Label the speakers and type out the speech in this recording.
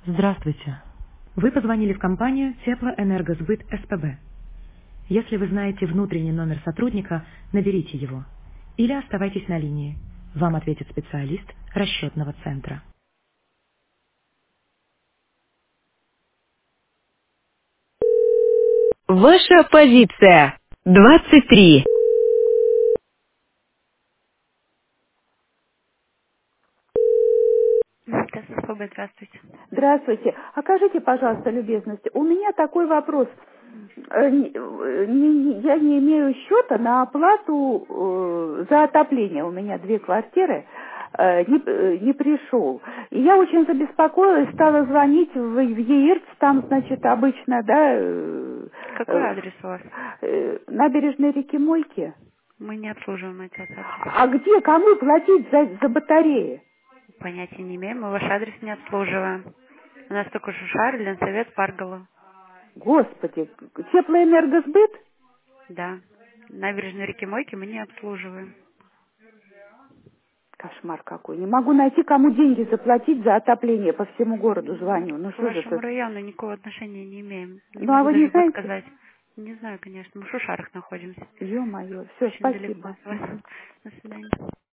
Speaker 1: Здравствуйте. Вы позвонили в компанию Теплоэнергосбыт СПБ. Если вы знаете внутренний номер сотрудника, наберите его. Или оставайтесь на линии. Вам ответит специалист расчетного центра.
Speaker 2: Ваша позиция. 23.
Speaker 3: ТССПБ, здравствуйте.
Speaker 4: Здравствуйте. Окажите, пожалуйста, любезность. У меня такой вопрос. Я не имею счета на оплату за отопление. У меня 2 квартиры. Не пришел. И я очень забеспокоилась, стала звонить в ЕИРЦ, там, значит, обычно, да,
Speaker 3: Какой адрес у вас?
Speaker 4: набережной реки Мойки.
Speaker 3: Мы не обслуживаем этот адрес.
Speaker 4: А где, кому платить за батареи?
Speaker 3: Понятия не имеем, мы ваш адрес не обслуживаем. У нас только Шушар, Ленсовет, Парголов.
Speaker 4: Господи, теплоэнергосбыт?
Speaker 3: Да. Набережной реки Мойки мы не обслуживаем.
Speaker 4: Кошмар какой. Не могу найти, кому деньги заплатить за отопление. По всему городу звоню. Ну
Speaker 3: К
Speaker 4: что же
Speaker 3: вашему
Speaker 4: это?
Speaker 3: району никакого отношения не имеем. Не
Speaker 4: Ну а
Speaker 3: могу
Speaker 4: вы не
Speaker 3: даже
Speaker 4: знаете?
Speaker 3: подсказать. Не знаю, конечно. Мы в Шушарах находимся.
Speaker 4: Ё-моё. Все,
Speaker 3: Очень далеко
Speaker 4: спасибо.
Speaker 3: от вас. До свидания.